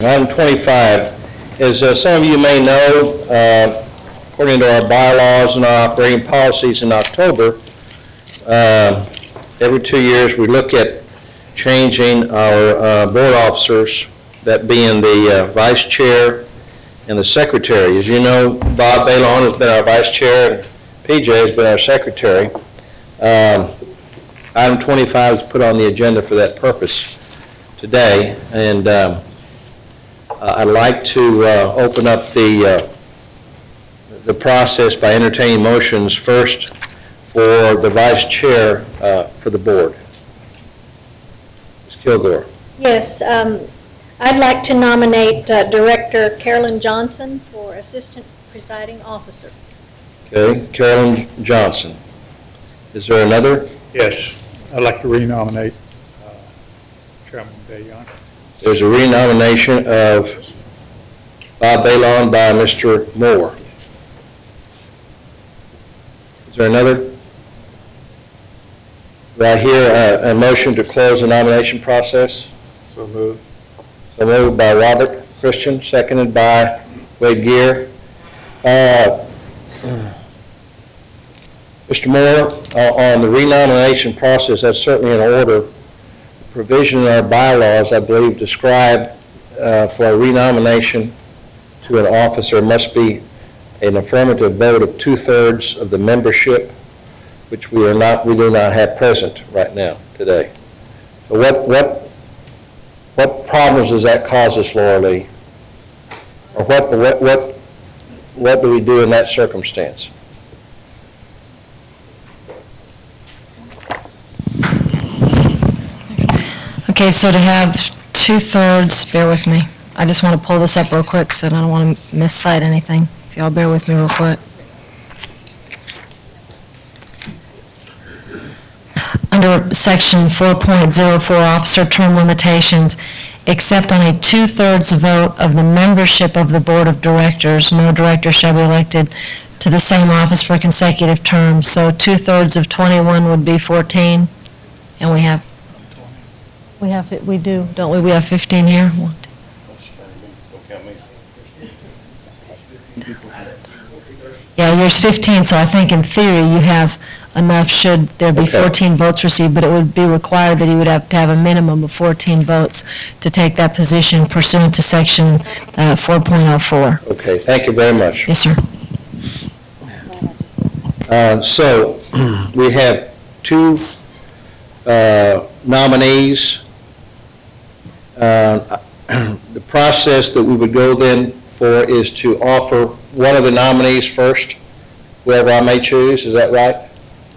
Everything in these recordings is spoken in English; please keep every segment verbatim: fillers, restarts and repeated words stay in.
Item twenty-five, as uh, some of you may know, uh, according to our bylaws and our operating policies in October, uh, every two years we look at changing our uh, board officers, that being the uh, vice chair and the secretary. As you know, Bob Bailon has been our vice chair and P J has been our secretary. Um, item twenty-five is put on the agenda for that purpose today, and um, I'd like to uh, open up the uh, the process by entertaining motions first for the vice chair uh, for the board. Miz Kilgore. Yes, um, I'd like to nominate uh, Director Carolyn Johnson for Assistant Presiding Officer. Okay, Carolyn Johnson. Is there another? Yes, I'd like to renominate uh, Chairman Bailon. There's a renomination of Bob Bailon by Mister Moore. Is there another? Do I hear a, a motion to close the nomination process? So moved. So moved by Robert Christian, seconded by Wade Geer. Uh, Mister Moore, uh, on the renomination process, that's certainly in order. Provision in our bylaws, I believe, describe uh, for a renomination to an officer must be an affirmative vote of two-thirds of the membership, which we are not, we do not have present right now today. So what what what problems does that cause us, Laura Lee? Or what what what what do we do in that circumstance? Okay, so to have two-thirds, bear with me. I just want to pull this up real quick so I don't want to miscite anything. If y'all bear with me real quick. Under section four point oh four, officer term limitations, except on a two-thirds vote of the membership of the board of directors, no director shall be elected to the same office for consecutive terms. So two-thirds of twenty-one would be fourteen, and we have We have, it. we do, don't we? We have fifteen here. Yeah, yours fifteen, so I think in theory you have enough should there be Okay. fourteen votes received, but it would be required that you would have to have a minimum of fourteen votes to take that position pursuant to section uh, four point oh four. Okay, thank you very much. Yes, sir. Uh, so we have two uh, nominees. Uh, the process that we would go then for is to offer one of the nominees first, whoever I may choose. Is that right?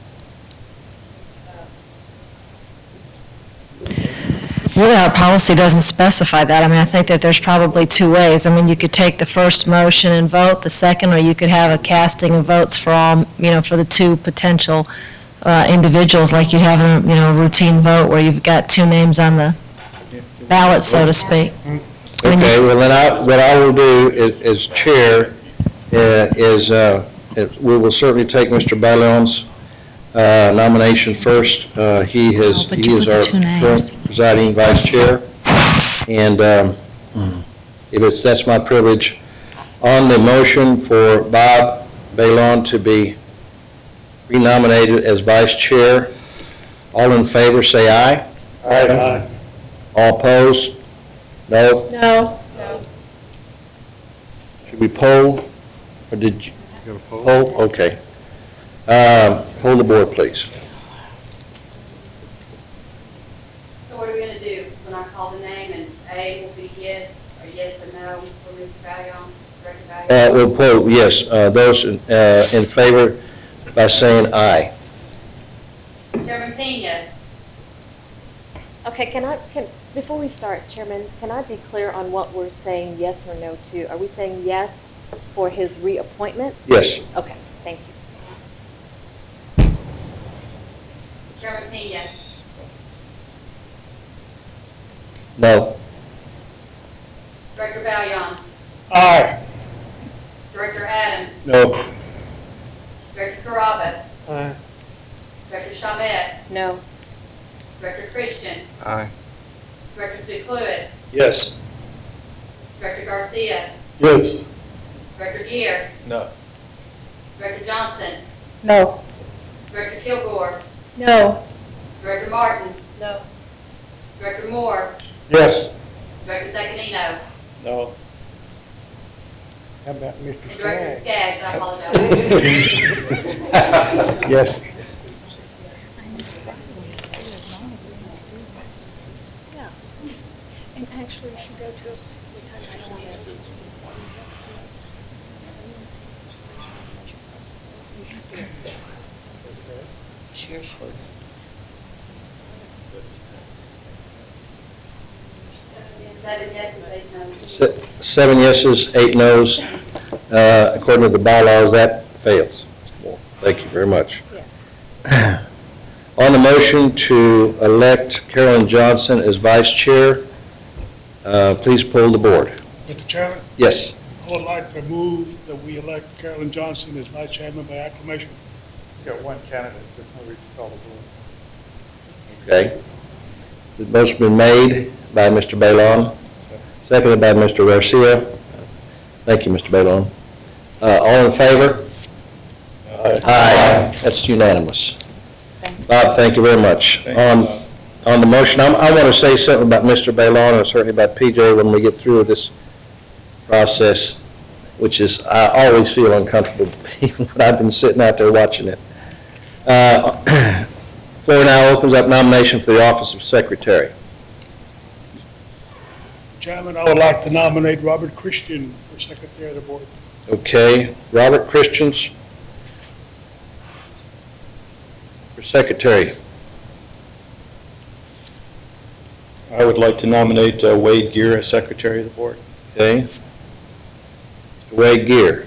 Really, our policy doesn't specify that. I mean, I think that there's probably two ways. I mean, you could take the first motion and vote, the second, or you could have a casting of votes for all, you know, for the two potential uh, individuals, like you have a, you know, routine vote where you've got two names on the ballot, so to speak. Okay, well then I, what I will do is, as chair uh, is uh, it, we will certainly take Mister Bailon's uh, nomination first. Uh, he has, Oh, but he you is put the our two names. current presiding vice chair. And um, if it's, that's my privilege. On the motion for Bob Bailon to be renominated as vice chair, all in favor say aye. Aye. All opposed? No? No. Should we poll? Or did you? You got a poll? Poll? Okay. Um, Poll the board, please. So what are we going to do when I call the name, and A will be yes, or yes or no for Mister Bailon, Director Bailon? Uh, We'll poll, yes. Uh, Those uh, in favor by saying aye. Chairman Pena? Okay, can I, can, before we start, Chairman, can I be clear on what we're saying yes or no to? Are we saying yes for his reappointment? Yes. Okay, thank you. Chairman Pena? No. Director Bailon? Aye. Director Adams? No. Director Carrabba? Aye. Director Chavez? No. Director Christian? Aye. Director DeCluitt? Yes. Director Garcia, Yes. Director Gear, No. Director Johnson, No. Director Kilgore, No. Director Martin, No. Director Moore, Yes. Director Zaccanino, No. How about Mister and Director Skaggs? Skaggs, I apologize. Yes. Yeah. And actually, you should go to the time I saw that. You should do it. Sure, sure. Seven yeses, eight noes. Se- Seven yeses, eight noes. Uh, According to the bylaws, that fails. Thank you very much. Yeah. On the motion to elect Carolyn Johnson as vice chair, uh, please poll the board. Mister Chairman, Yes. I would like to move that we elect Carolyn Johnson as vice chairman by acclamation. We've got one candidate, there's no reason to call the board. Okay. The motion been made by Mister Balon, seconded by Mister Garcia. Thank you, Mister Balon. Uh, All in favor? Aye. That's unanimous. Bob, thank you very much. On, on the motion, I'm- I want to say something about Mister Balon and certainly about P J when we get through this process, which is, I always feel uncomfortable even when I've been sitting out there watching it. Uh, Floor now opens up nomination for the office of secretary. Chairman, I would like to nominate Robert Christian for secretary of the board. Okay, Robert Christians for secretary. I would like to nominate uh, Wade Gear as secretary of the board. Okay. Mister Wade Gear.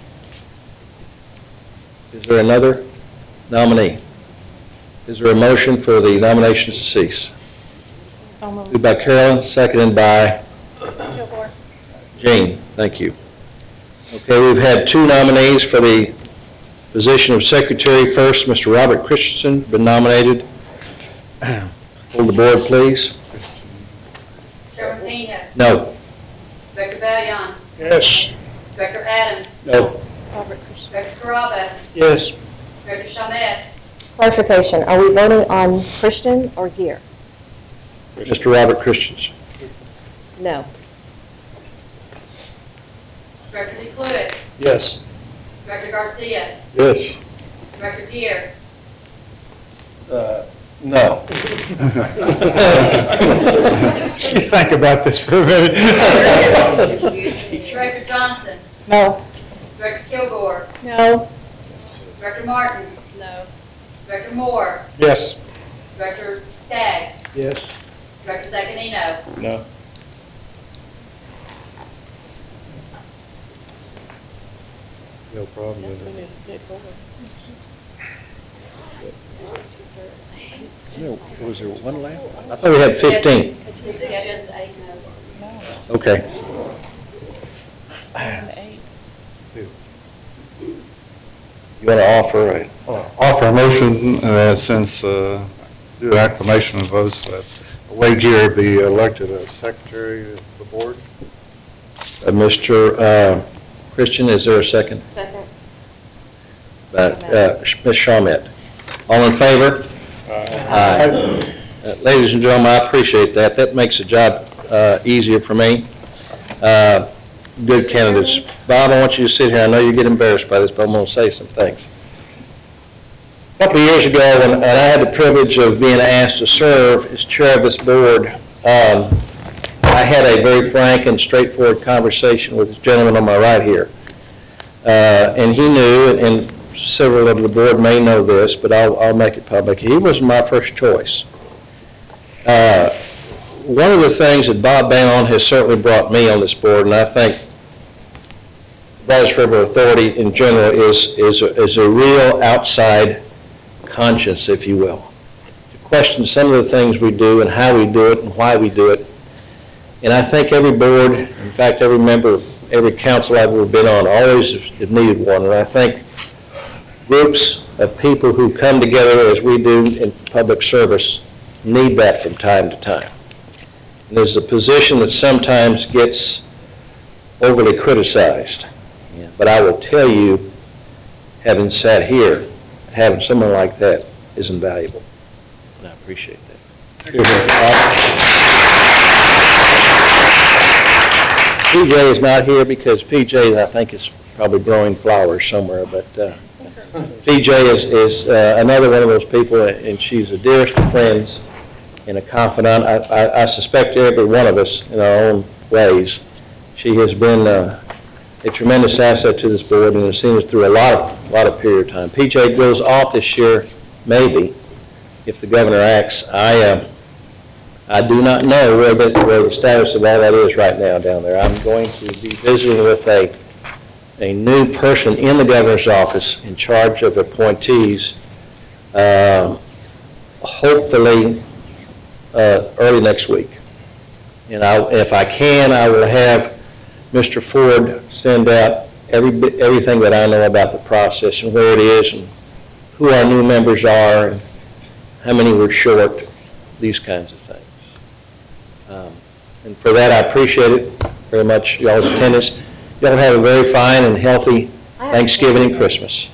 Is there another nominee? Is there a motion for the nominations to cease? So moved. Moved by Carolyn, seconded by Kilgore. Jean. Thank you. Okay, we've had two nominees for the position of secretary. First, Mister Robert Christensen, been nominated. Hold the board, please. Chairman Pena, No. Director Bellion, Yes. Director Adams, No. Robert Christian. Director Carrabba, Yes. Director Chamet, Clarification, are we voting on Christian or Gear? Mister Robert Christensen. No. Director DeCluitt, Yes. Director Garcia, Yes. Director Gear, Uh, No. Think about this for a minute. Director Johnson, No. Director Kilgore, No. Director Martin, No. Director Moore, Yes. Director Skaggs, Yes. Director Zaccanino, No. No problem with it. No, was there one left? I thought we had fifteen. Six yeses, eight noes. Okay. You want to offer a, Offer a motion, uh, since, uh, due to acclamation of votes, that Wade Gear be elected as secretary of the board? uh, Mister uh, Christian, is there a second? Second. Uh, uh, Miz Shawmut. All in favor? Aye. Uh, Ladies and gentlemen, I appreciate that. That makes the job uh, easier for me. Uh, Good candidates. Bob, I want you to sit here. I know you get embarrassed by this, but I'm going to say some things. A couple of years ago, when when I had the privilege of being asked to serve as chair of this board, um, I had a very frank and straightforward conversation with this gentleman on my right here. Uh, And he knew, and several of the board may know this, but I'll, I'll make it public. He was my first choice. Uh, One of the things that Bob Balon has certainly brought me on this board, and I think Brazos River Authority in general, is, is, a, is a real outside conscience, if you will, to question some of the things we do and how we do it and why we do it. And I think every board, in fact, every member, every council I've ever been on, always has needed one. And I think groups of people who come together as we do in public service need that from time to time. And there's a position that sometimes gets overly criticized. But I will tell you, having sat here, having someone like that is invaluable. And I appreciate that. P J is not here because P J, I think, is probably growing flowers somewhere, but uh, P J is, is uh, another one of those people, and she's the dearest of friends and a confidant. I, I, I suspect every one of us in our own ways. She has been uh, a tremendous asset to this board and has seen us through a lot of, lot of period of time. P J goes off this year, maybe, if the governor acts. I, uh, I do not know where the, where the status of all that is right now down there. I'm going to be visiting with a, a new person in the governor's office in charge of appointees, uh, hopefully uh, early next week. And I, if I can, I will have Mister Ford send out every bit, everything that I know about the process and where it is and who our new members are and how many we're short, these kinds of things. Um, and for that, I appreciate it very much, y'all's attendance. Y'all have a very fine and healthy Thanksgiving and Christmas.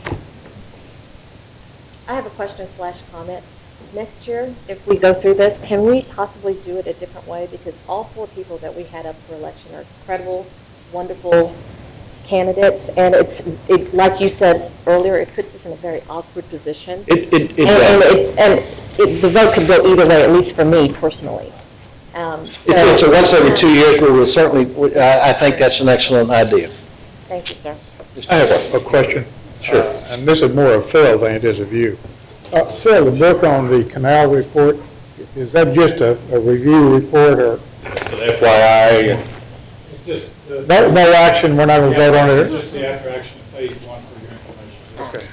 I have a question slash comment. Next year, if we go through this, can we possibly do it a different way? Because all four people that we had up for election are credible, wonderful candidates, and it's, it, like you said earlier, it puts us in a very awkward position. It, it, it and and, it, and it, the vote could go either way, at least for me personally. Um, so, it's, it's a once every two years, but we'll certainly, I, I think that's an excellent idea. Thank you, sir. I have a, a question. Sure. Uh, and this is more of Phil than it is of you. Uh, Phil, the book on the canal report, is that just a, a review report or? It's an F Y I. It's just, uh, No, no action, we're not going to vote on it? just the after action of phase one for your information.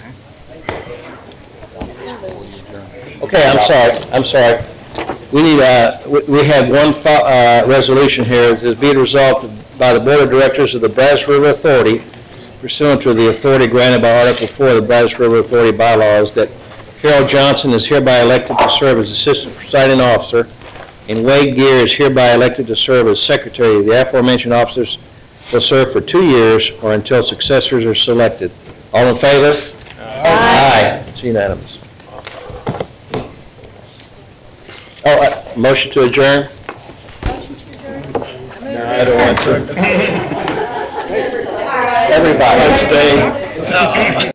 Okay. Okay, I'm sorry, I'm sorry. We need, uh, we, we have one fo- uh, resolution here. It says, be it resolved by the Board of Directors of the Brazos River Authority pursuant to the authority granted by Article four of the Brazos River Authority bylaws that Carol Johnson is hereby elected to serve as Assistant Presiding Officer, and Wade Geer is hereby elected to serve as Secretary. The aforementioned officers will serve for two years or until successors are selected. All in favor? Aye. Aye. It's unanimous. Oh, uh, motion to adjourn? No, I don't want to. Everybody. Stay.